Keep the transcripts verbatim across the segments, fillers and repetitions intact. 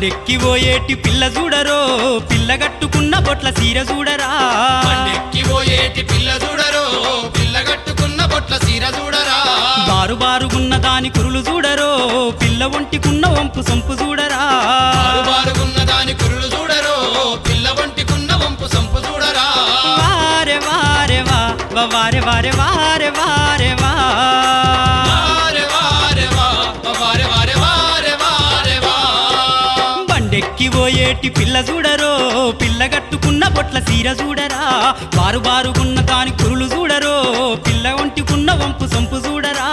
బండెక్కి పోయేటి పిల్ల చూడరో పిల్లగట్టుకున్న బొట్ల సీర చూడరా బండెక్కి పోయేటి పిల్ల చూడరో పిల్లగట్టుకున్న బొట్ల సీర చూడరా బారు బారుగున్న దాని కురులు చూడరో పిల్ల ఒంటికున్న వంపు సొంపు చూడరా బారు బారుగున్న దాని కురులు చూడరో పిల్ల ఒంటికున్న వంపు సొంపు చూడరా వారే వారే వా వారే వారే వారే వారే వా వారే వారే వా వారే వారే వారే వారే వా బండెక్కి పోయేటి పిల్ల చూడరో పిల్లగట్టుకున్న బొట్ల సీర చూడరా బారు బారుగున్న దాని కురులు చూడరో పిల్ల ఒంటికున్న వంపు సొంపు చూడరా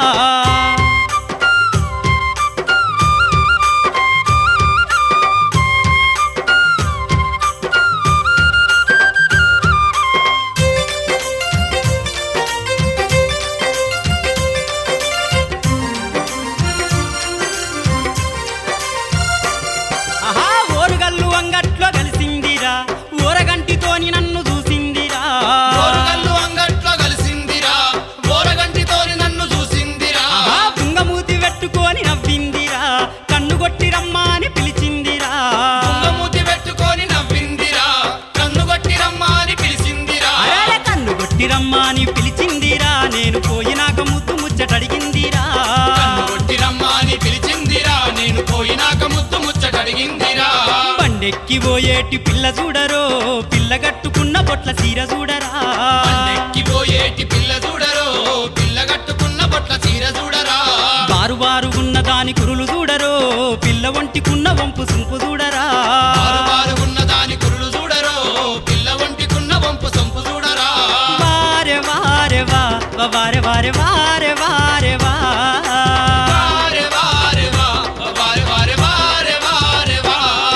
ఆహా ఓరుగల్లు అంగట్లో కలిసిందిరా ఓరగంటితోని నన్ను చూసిందిరా ఓరుగల్లు అంగట్లో కలిసిందిరా ఓరగంటితోని నన్ను చూసిందిరా ఆహా తుంగమూతి పెట్టుకొని నవ్విందిరా కన్ను కొట్టి రమ్మా అని పిలిచిందిరా తుంగమూతి పెట్టుకొని నవ్విందిరా కన్ను కొట్టి రమ్మా అని పిలిచిందిరా అరే కన్ను కొట్టి రమ్మా అని పిలిచిందిరా నేను పోయినాక ముద్దు ముచ్చటడిగిందిరా కన్ను కొట్టి రమ్మా అని పిలిచిందిరా నేను పోయినాక ముద్దు ముచ్చటడిగిందిరా బండెక్కి పోయేటి పిల్ల చూడరో పిల్లగట్టుకున్న బొట్ల సీర చూడరా బండెక్కి పోయేటి పిల్ల చూడరో పిల్లగట్టుకున్న బొట్ల చీర చూడరా బారు బారుగున్న దాని కురులు చూడరో పిల్ల ఒంటికున్న వంపు సొంపు చూడరా బారు బారుగున్న దాని కురులు చూడరో పిల్ల ఒంటికున్న వంపు సొంపు చూడరా వారే వారే వా వారే వారే వారే వారే వా వారే వారే వా వారే వారే వారే వారే వా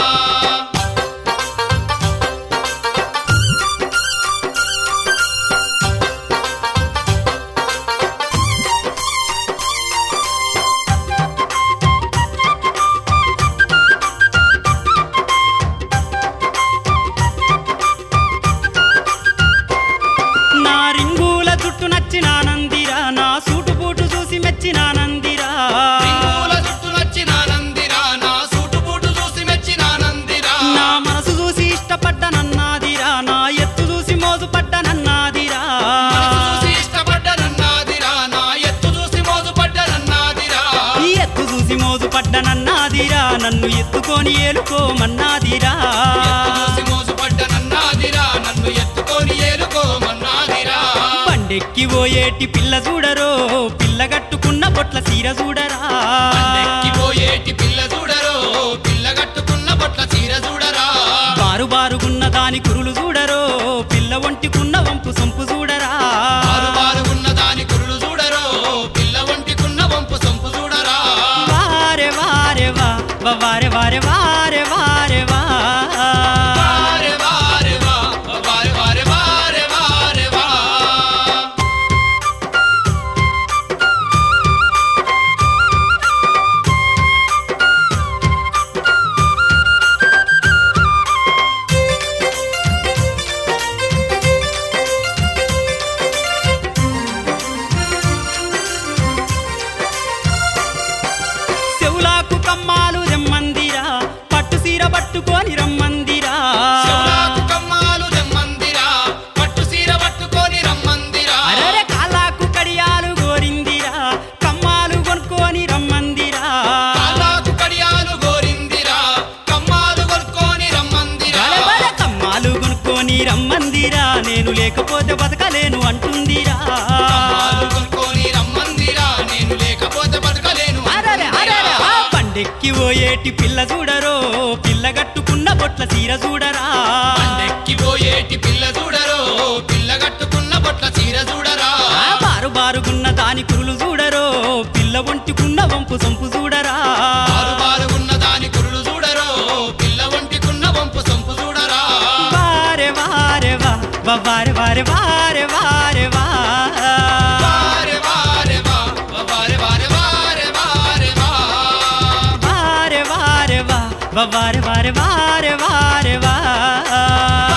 నా రింగుల జుట్టు నచ్చినానందిరా నా సూటు బూటు చూసి మెచ్చినానందిరా రింగుల జుట్టు నచ్చినానందిరా నా సూటు బూటు చూసి మెచ్చినానందిరా నా మనసు చూసి ఇష్టపడ్డనన్నాదిరా నా ఎత్తు చూసి మోజుపడ్డనన్నాదిరా మనసు చూసి ఇష్టపడ్డనన్నాదిరా నా ఎత్తు చూసి మోజుపడ్డనన్నాదిరా ఈ ఎత్తు చూసి మోజుపడ్డనన్నాదిరా నన్ను ఎత్తుకొని ఏలుకోమన్నాదిరా ఎత్తు చూసి మోజుపడ్డనన్నాదిరా నన్ను ఎత్తుకొని ఏలుకోమన్నాదిరా బండెక్కి పోయేటి పిల్ల చూడరో పిల్లగట్టుకున్న బొట్ల సీర చూడరా బండెక్కి పోయేటి పిల్ల చూడరో పిల్లగట్టుకున్న బొట్ల చీర చూడరా బారు బారుగున్న దాని కురులు చూడరో పిల్ల ఒంటికున్న వంపు సొంపు చూడరా బారు బారుగున్న దాని కురులు చూడరో పిల్ల ఒంటికున్న వంపు సొంపు చూడరా వారే వారే వా వారే వారే వారే వారే వా వారే వారే వా వారే వారే వారే వారే వా చెవులాకు కమ్మాలు రెమ్మందిరా పట్టు సీర పట్టుకొని రమ్మందిరా చెవులాకు కమ్మాలు దెమ్మందిరా పట్టు సీర పట్టుకొని రమ్మందిరా అరే కాలాకు కడియాలు గోరిందిరా కమ్మాలు కొనుక్కొని రమ్మందిరా కాళ్ళకు కడియాలు గోరిందిరా కమ్మాలు కొనుక్కొని రమ్మందిరా బలే బలే కమ్మాలు కొనుక్కొని రమ్మందిరా నేను లేకపోతే బతకలేను అంటుందిరా కమ్మాలు కొనుక్కొని రమ్మందిరా నేను లేకపోతే బతకలేను అరెరే అరెరే ఆ బండెక్కి పోయేటి పిల్ల చూడరో పిల్లగట్టుకున్న బొట్ల సీర చూడరా బండెక్కి పోయేటి పిల్ల చూడరో పిల్లగట్టుకున్న బొట్ల చీర చూడరా ఆ బారు బారుగున్న దాని కురులు చూడరో పిల్ల ఒంటికున్న వంపు సొంపు చూడరా బారు బారుగున్న దాని కురులు చూడరో పిల్ల ఒంటికున్న వంపు సొంపు చూడరా వారే వారే వా వారే వారే వారే వారే వా వారే వారే వా వారే వారే వారే వారే వా వారే వారే వా వారే వారే వారే వారే వా